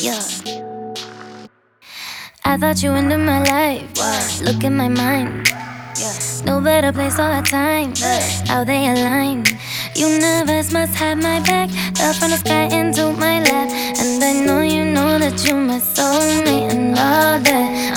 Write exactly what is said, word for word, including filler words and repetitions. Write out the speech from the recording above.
Yeah. I thought you into my life. Look in my mind. No better place or time. How they align. Universe must have my back. Fell from the sky into my lap. And I know you know that you my soulmate and all that.